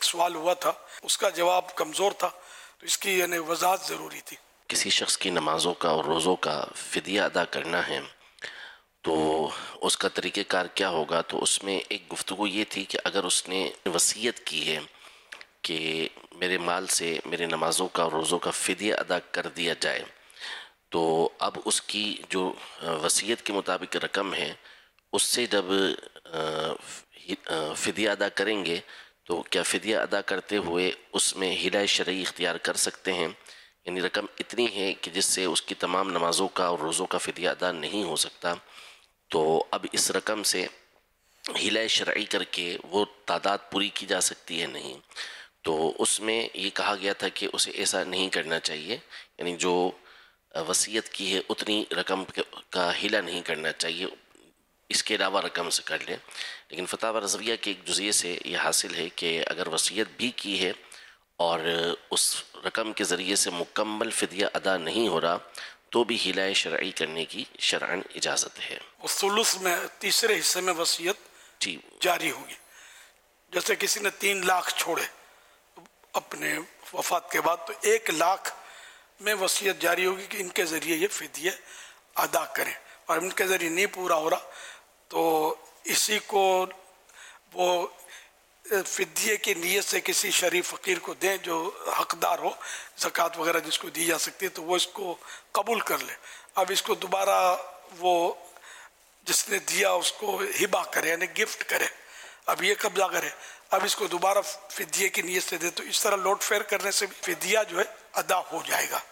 سوال ہوا تھا، اس کا جواب کمزور تھا، تو اس کی یعنی وضاحت ضروری تھی۔ کسی شخص کی نمازوں کا اور روزوں کا فدیہ ادا کرنا ہے تو اس کا طریقہ کار کیا ہوگا؟ تو اس میں ایک گفتگو یہ تھی کہ اگر اس نے وصیت کی ہے کہ میرے مال سے میرے نمازوں کا اور روزوں کا فدیہ ادا کر دیا جائے، تو اب اس کی جو وصیت کے مطابق رقم ہے اس سے جب فدیہ ادا کریں گے تو کیا فدیہ ادا کرتے ہوئے اس میں حیلہ شرعی اختیار کر سکتے ہیں؟ یعنی رقم اتنی ہے کہ جس سے اس کی تمام نمازوں کا اور روزوں کا فدیہ ادا نہیں ہو سکتا، تو اب اس رقم سے حیلہ شرعی کر کے وہ تعداد پوری کی جا سکتی ہے؟ نہیں۔ تو اس میں یہ کہا گیا تھا کہ اسے ایسا نہیں کرنا چاہیے، یعنی جو وصیت کی ہے اتنی رقم کا حیلہ نہیں کرنا چاہیے، اس کے علاوہ رقم سے کر لیں۔ لیکن فتاوی رضویہ کے ایک جزیے سے یہ حاصل ہے کہ اگر وصیت بھی کی ہے اور اس رقم کے ذریعے سے مکمل فدیہ ادا نہیں ہو رہا تو بھی حیلہ شرعی کرنے کی شرعاً اجازت ہے۔ الثلث میں تیسرے حصے میں وصیت جی جاری ہوگی۔ جیسے کسی نے 3 لاکھ چھوڑے اپنے وفات کے بعد، تو 1 لاکھ میں وصیت جاری ہوگی کہ ان کے ذریعے یہ فدیہ ادا کریں، اور ان کے ذریعے نہیں پورا ہو رہا تو اسی کو وہ فدیے کی نیت سے کسی شریف فقیر کو دیں جو حقدار ہو، زکوٰۃ وغیرہ جس کو دی جا سکتی ہے، تو وہ اس کو قبول کر لے۔ اب اس کو دوبارہ وہ جس نے دیا اس کو ہبہ کرے، یعنی گفٹ کرے، اب یہ قبضہ کرے، اب اس کو دوبارہ فدیے کی نیت سے دے، تو اس طرح لوٹ پھیر کرنے سے بھی فدیہ جو ہے ادا ہو جائے گا۔